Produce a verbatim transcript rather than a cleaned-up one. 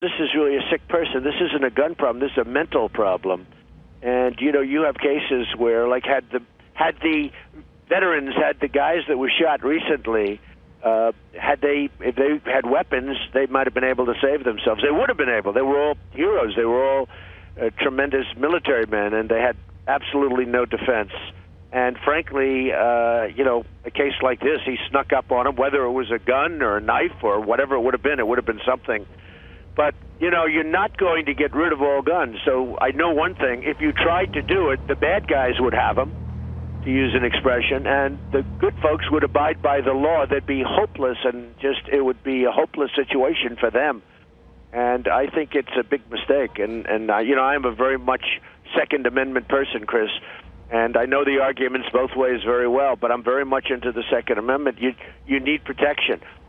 this is really a sick person. This isn't a gun problem. This is a mental problem. And, you know, you have cases where, like, had the had the veterans, had the guys that were shot recently, uh, had they, if they had weapons, they might have been able to save themselves. They would have been able. They were all heroes. They were all uh, tremendous military men, and they had absolutely no defense. And frankly, uh, you know, a case like this, he snuck up on him, whether it was a gun or a knife or whatever it would have been. It would have been something. But, you know, you're not going to get rid of all guns. So I know one thing. If you tried to do it, the bad guys would have them, to use an expression, and the good folks would abide by the law. They'd be hopeless, and just it would be a hopeless situation for them. And I think it's a big mistake. And, and uh, you know, I'm a very much Second Amendment person, Chris. And I know the arguments both ways very well, but I'm very much into the Second Amendment. You you need protection.